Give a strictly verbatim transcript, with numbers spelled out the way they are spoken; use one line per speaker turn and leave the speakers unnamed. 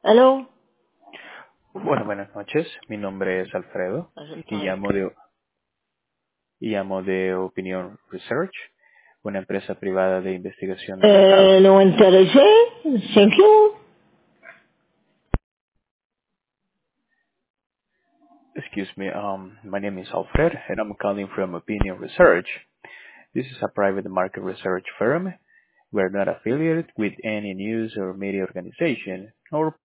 ¿Aló?
Bueno, buenas noches. Mi nombre es Alfredo y
Resultado.
llamo de, y llamo de Opinion Research, una empresa privada de investigación de mercado.
Eh, no me interesé. Thank you.
Excuse me, um, my name is Alfred and I'm calling from Opinion Research. This is a private market research firm. We're not affiliated with any news or media organization. Our